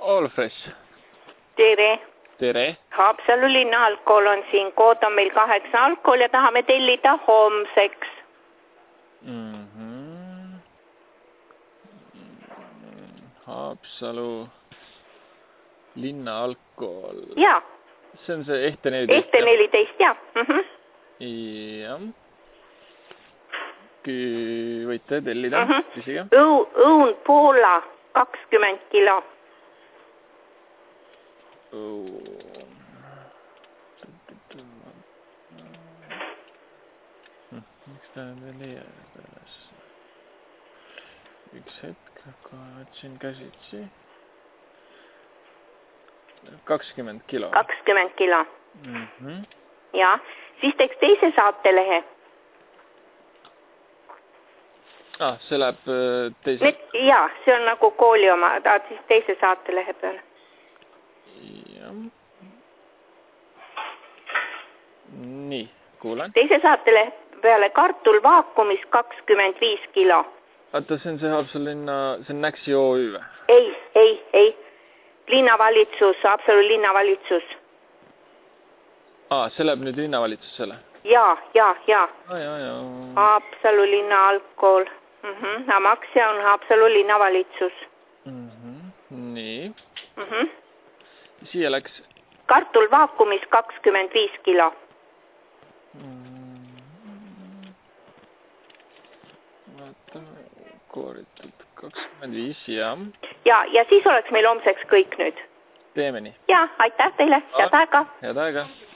Allfresh. Tere. Tere. Haapsalu linna algkool on siin. Kood on meil 8 algkool ja tahame tellida homseks. Haapsalu linna algkool. Jaa. See on see Ehte 14. Ehte 14, jah. Jah. Võite tellida. Küsige. Õun Poola 20 kilo. Miks ta on veel ees? Üks hetk, aga otsin käsitsi. 20 kilo. 20 kilo. Ja, siis teeks teise saatelehe. See läheb teise... Jaa, see on nagu kooli oma, tahad siis teise saatelehe peale. Jah. Nii, kuulen. Teise saatelehe peale kartul vaakumis 25 kilo. Vaata, see on see Haapsalu linna, see on Näksi OÜ või? Ei. Linnavalitsus, Haapsalu linnavalitsus. See läheb nüüd linnavalitsusele? Jaa. Haapsalu linna algkool. Maksja on Haapsalu linnavalitsus. Nii. Siia läks? Kartul vaakumis 25 kilo. Vaata, kooritud 25, jah. Ja siis oleks meil homseks kõik nüüd. Teeme nii. Jaa, aitäh teile. Head aega. Head aega.